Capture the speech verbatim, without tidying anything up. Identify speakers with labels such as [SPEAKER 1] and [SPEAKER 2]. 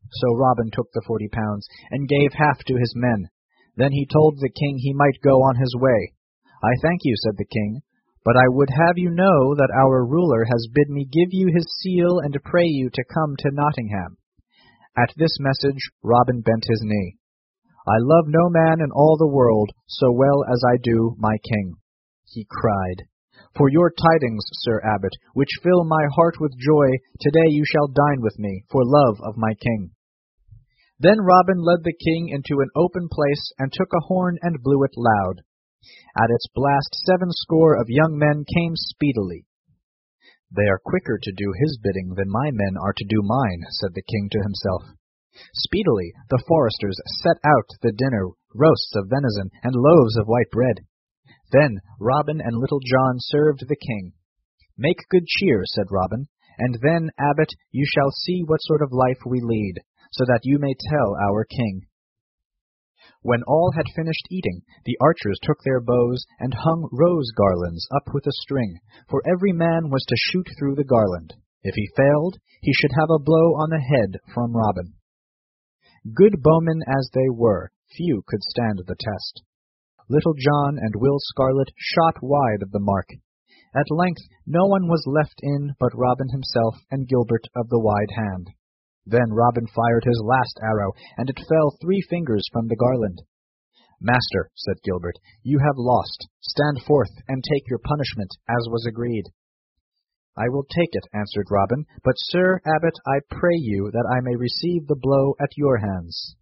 [SPEAKER 1] So Robin took the forty pounds, and gave half to his men. Then he told the king he might go on his way. I thank you, said the king, but I would have you know that our ruler has bid me give you his seal and pray you to come to Nottingham. At this message Robin bent his knee. I love no man in all the world so well as I do my king, he cried. For your tidings, Sir Abbot, which fill my heart with joy, today you shall dine with me, for love of my king. Then Robin led the king into an open place, and took a horn and blew it loud. At its blast seven score of young men came speedily. They are quicker to do his bidding than my men are to do mine, said the king to himself. Speedily the foresters set out the dinner, roasts of venison, and loaves of white bread. Then Robin and Little John served the king. Make good cheer, said Robin, and then, Abbot, you shall see what sort of life we lead, so that you may tell our king. When all had finished eating, the archers took their bows and hung rose garlands up with a string, for every man was to shoot through the garland. If he failed, he should have a blow on the head from Robin. Good bowmen as they were, few could stand the test. Little John and Will Scarlet shot wide of the mark. At length no one was left in but Robin himself and Gilbert of the wide hand. Then Robin fired his last arrow, and it fell three fingers from the garland. Master, said Gilbert, you have lost. Stand forth and take your punishment, as was agreed. I will take it, answered Robin, but, Sir Abbot, I pray you that I may receive the blow at your hands.